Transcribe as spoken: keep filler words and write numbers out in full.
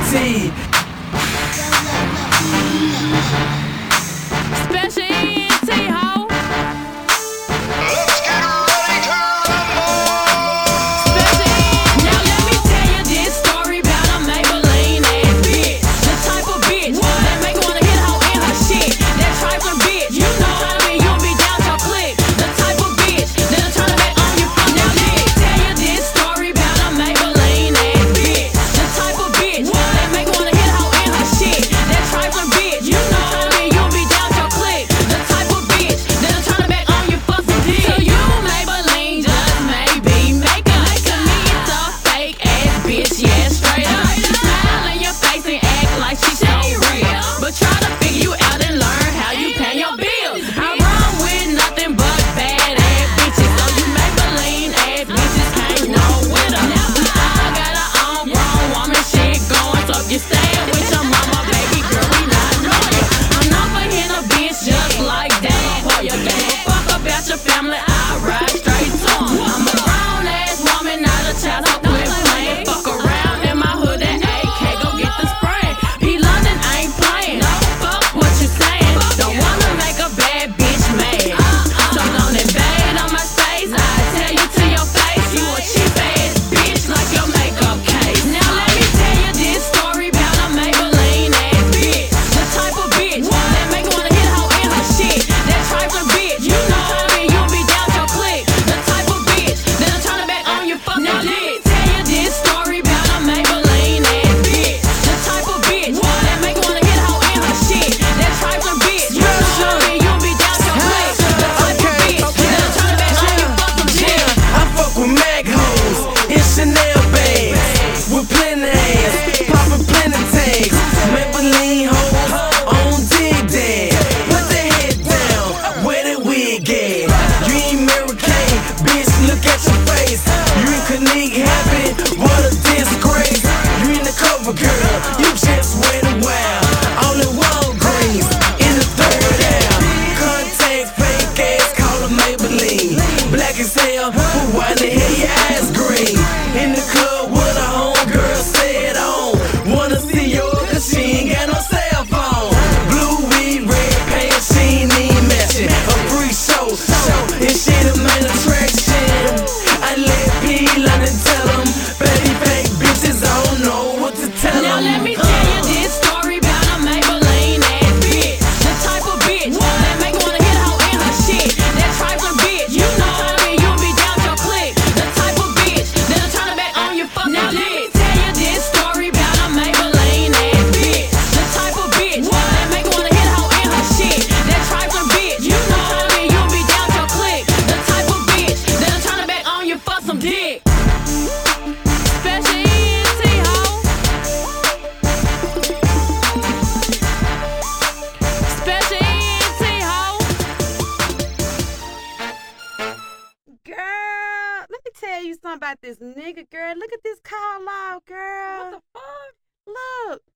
T. Special E N T, ho. Let's get ready to rumble! Special E. Now let me tell you this story about a Maybelline ass bitch. The type of bitch that make you wanna hit a hoe in her shit. That trifling bitch, you know how I mean, you'll be down your click. The type of bitch that'll turn back on you from now. Let me tell you this story about a Maybelline ass bitch. The type of bitch that make you wanna hit a hoe in her shit. That trifling bitch, you know how I mean, you'll be down your click. The type of bitch that'll turn back on you for some dick. So you Maybelline just maybe make a to me it's a fake ass bitch, yeah, straight up. Smile in your face and act like she so real, but try to figure you out and learn how you pay your bills. I run with nothing but bad ass bitches, so you Maybelline ass bitches can't roll with her. I got her own grown woman shit going, so if you staying with your mama, baby girl, we not loyal. I'm not for hitting a bitch just like that. For your game, fuck about your family, I ride straight to 'em. I'm a grown ass woman, not a child, so quit playing. Fuck around in my hood, that A K, go get the spray. P. London ain't playing, fuck what you saying. Don't wanna make a bad bitch mad, so don't invade on my space. I tell you to your face, you a cheap ass bitch like your makeup case. Now let me tell you this story about a Maybelline ass bitch. The type of bitch that make you wanna hit a hoe in her shit. That trifling bitch, you know how I mean, you'll be down your click. The type of bitch that'll turn it back on you for some dick. Tell you this story about a Maybelline ass bitch. The type of bitch that make you wanna hit a hoe in her shit. That trifling bitch, you know how I mean, you'll be down your click. The type of bitch that'll turn it back on you for some dick. I fuck with Mac hoes in Chanel bags with plenty ass, poppin' plenty tags. Maybelline hoes on dig dad. Put the head down, where the wig at? You ain't Mary Kay, bitch, look at your face. You ain't Kanique happy, what a disgrace. You ain't the cover girl, you just went a while. All in Walgreens, in the third air. Contact fake ass, call her Maybelline. Black as hell, but why the hell your eyes green? In the club with a homegirl, say it on. Wanna see yours, cause she ain't got no cell phone. Blue weed, red pants, she ain't even matching. A free show, show, and she the main attraction. I let P. London tell them, baby fake bitches, I don't know what to tell Now them. let me tell you this story about a Maybelline ass bitch. The type of bitch that make you wanna hit a hoe in her shit. That trifling bitch, you know how I mean, you'll be down your click. The type of bitch that'll turn it back on you for some dick. Tell you this story about a Maybelline ass bitch. The type of bitch that make you wanna hit a hoe in her shit. That trifling bitch, you know how I mean, you'll be down your click. The type of bitch that'll turn it back on you for some dick. Special E N T, ho. Special E N T, ho. Girl, let me tell you something about this nigga, girl. Look at this call log, girl. What the fuck? Look,